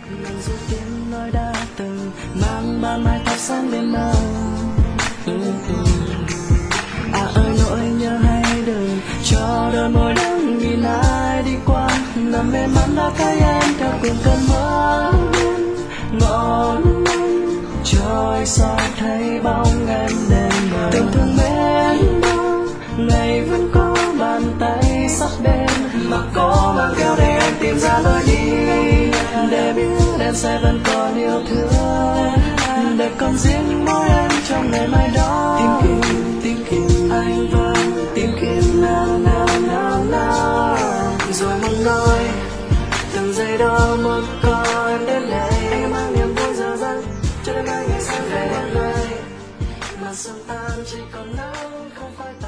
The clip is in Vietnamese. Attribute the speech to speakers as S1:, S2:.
S1: Mình dù tiếng nói đã từng mang ban mai thắp sáng đêm mơ. À ơi nỗi nhớ hay đừng cho đôi môi đắng nhìn ai đi qua, nằm bên mắt đã thấy em theo từng cơn mơ ngọn trôi soi thấy bóng em đêm mờ. Tình thương mến mong ngày vẫn có bàn tay sắc đêm mà có mang theo để anh tìm ra lối đi, để biết em sẽ vẫn còn yêu thương, để còn riêng mỗi em trong ngày mai đó. Tìm kiếm anh vẫn tìm kiếm nào rồi mong nói từng giây đó một có em đến đây. Anh mang niềm vui giờ dần cho đến mai ngày sáng về đây, mà sương tan chỉ còn nắng không phải